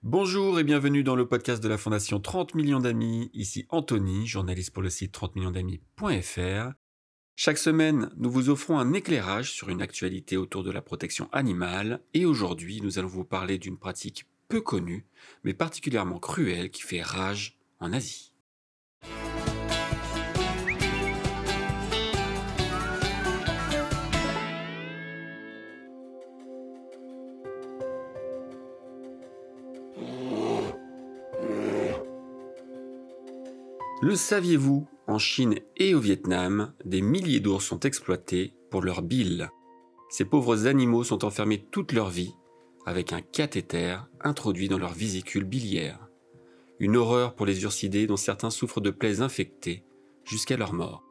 Bonjour et bienvenue dans le podcast de la Fondation 30 millions d'amis. Ici Anthony, journaliste pour le site 30millionsdamis.fr. Chaque semaine, nous vous offrons un éclairage sur une actualité autour de la protection animale et aujourd'hui, nous allons vous parler d'une pratique peu connue, mais particulièrement cruelle qui fait rage en Asie. Le saviez-vous, en Chine et au Vietnam, des milliers d'ours sont exploités pour leur bile. Ces pauvres animaux sont enfermés toute leur vie avec un cathéter introduit dans leur vésicule biliaire. Une horreur pour les ursidés dont certains souffrent de plaies infectées jusqu'à leur mort.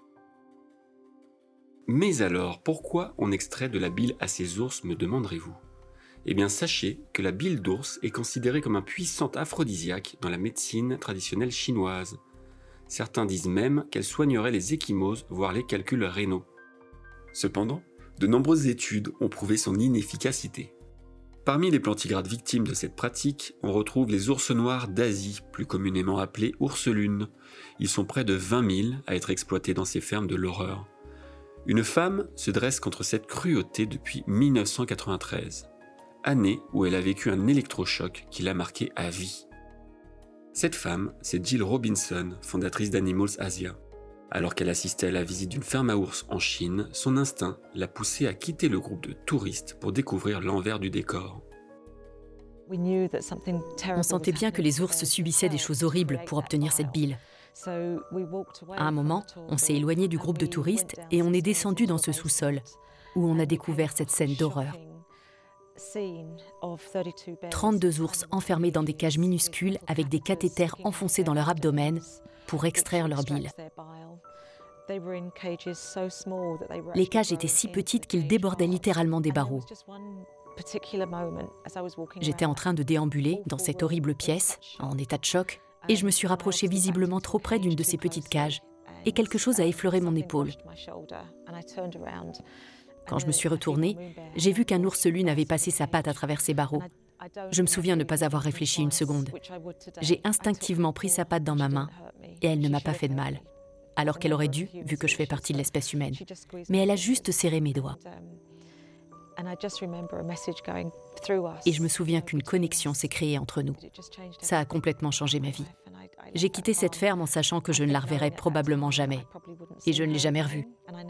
Mais alors, pourquoi on extrait de la bile à ces ours, me demanderez-vous ? Eh bien, sachez que la bile d'ours est considérée comme un puissant aphrodisiaque dans la médecine traditionnelle chinoise. Certains disent même qu'elle soignerait les ecchymoses, voire les calculs rénaux. Cependant, de nombreuses études ont prouvé son inefficacité. Parmi les plantigrades victimes de cette pratique, on retrouve les ours noirs d'Asie, plus communément appelés ours-lunes. Ils sont près de 20 000 à être exploités dans ces fermes de l'horreur. Une femme se dresse contre cette cruauté depuis 1993, année où elle a vécu un électrochoc qui l'a marquée à vie. Cette femme, c'est Jill Robinson, fondatrice d'Animals Asia. Alors qu'elle assistait à la visite d'une ferme à ours en Chine, son instinct l'a poussée à quitter le groupe de touristes pour découvrir l'envers du décor. On sentait bien que les ours subissaient des choses horribles pour obtenir cette bile. À un moment, on s'est éloigné du groupe de touristes et on est descendu dans ce sous-sol, où on a découvert cette scène d'horreur. 32 ours enfermés dans des cages minuscules avec des cathéters enfoncés dans leur abdomen pour extraire leur bile. Les cages étaient si petites qu'ils débordaient littéralement des barreaux. J'étais en train de déambuler dans cette horrible pièce, en état de choc, et je me suis rapprochée visiblement trop près d'une de ces petites cages, et quelque chose a effleuré mon épaule. Quand je me suis retournée, j'ai vu qu'un ours-lune avait passé sa patte à travers ces barreaux. Je me souviens ne pas avoir réfléchi une seconde. J'ai instinctivement pris sa patte dans ma main et elle ne m'a pas fait de mal, alors qu'elle aurait dû, vu que je fais partie de l'espèce humaine. Mais elle a juste serré mes doigts. Et je me souviens qu'une connexion s'est créée entre nous. Ça a complètement changé ma vie. J'ai quitté cette ferme en sachant que je ne la reverrais probablement jamais. Et je ne l'ai jamais revue.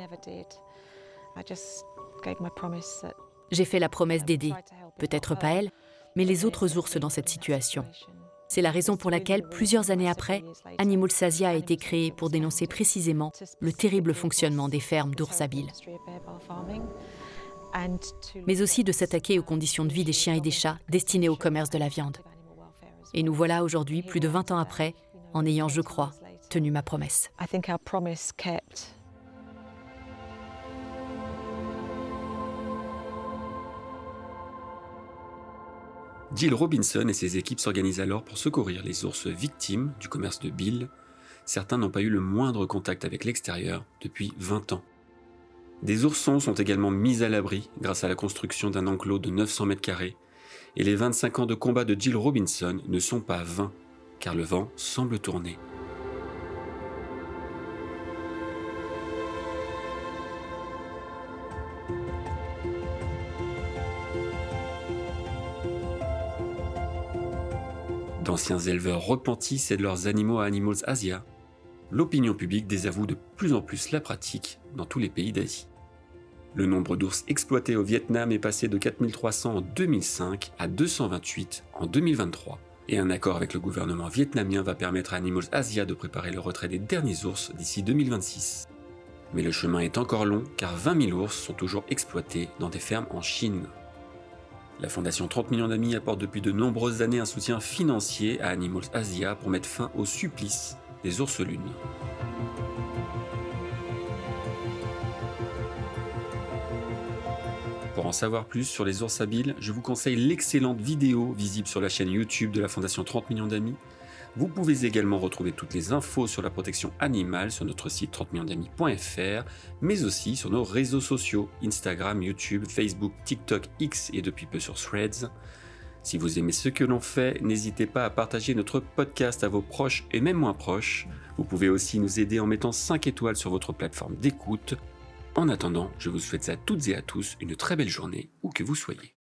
J'ai fait la promesse d'aider, peut-être pas elle, mais les autres ours dans cette situation. C'est la raison pour laquelle, plusieurs années après, Animals Asia a été créé pour dénoncer précisément le terrible fonctionnement des fermes d'ours à bile. Mais aussi de s'attaquer aux conditions de vie des chiens et des chats destinés au commerce de la viande. Et nous voilà aujourd'hui, plus de 20 ans après, en ayant, je crois, tenu ma promesse. Jill Robinson et ses équipes s'organisent alors pour secourir les ours victimes du commerce de bile. Certains n'ont pas eu le moindre contact avec l'extérieur depuis 20 ans. Des oursons sont également mis à l'abri grâce à la construction d'un enclos de 900 mètres carrés. Et les 25 ans de combat de Jill Robinson ne sont pas vains, car le vent semble tourner. D'anciens éleveurs repentis cèdent leurs animaux à Animals Asia. L'opinion publique désavoue de plus en plus la pratique dans tous les pays d'Asie. Le nombre d'ours exploités au Vietnam est passé de 4300 en 2005 à 228 en 2023. Et un accord avec le gouvernement vietnamien va permettre à Animals Asia de préparer le retrait des derniers ours d'ici 2026. Mais le chemin est encore long car 20 000 ours sont toujours exploités dans des fermes en Chine. La Fondation 30 millions d'amis apporte depuis de nombreuses années un soutien financier à Animals Asia pour mettre fin au supplice des ours-lunes. Pour en savoir plus sur les ours à bile, je vous conseille l'excellente vidéo visible sur la chaîne YouTube de la Fondation 30 millions d'amis. Vous pouvez également retrouver toutes les infos sur la protection animale sur notre site 30millionsdamis.fr, mais aussi sur nos réseaux sociaux, Instagram, YouTube, Facebook, TikTok, X et depuis peu sur Threads. Si vous aimez ce que l'on fait, n'hésitez pas à partager notre podcast à vos proches et même moins proches. Vous pouvez aussi nous aider en mettant 5 étoiles sur votre plateforme d'écoute. En attendant, je vous souhaite à toutes et à tous une très belle journée, où que vous soyez.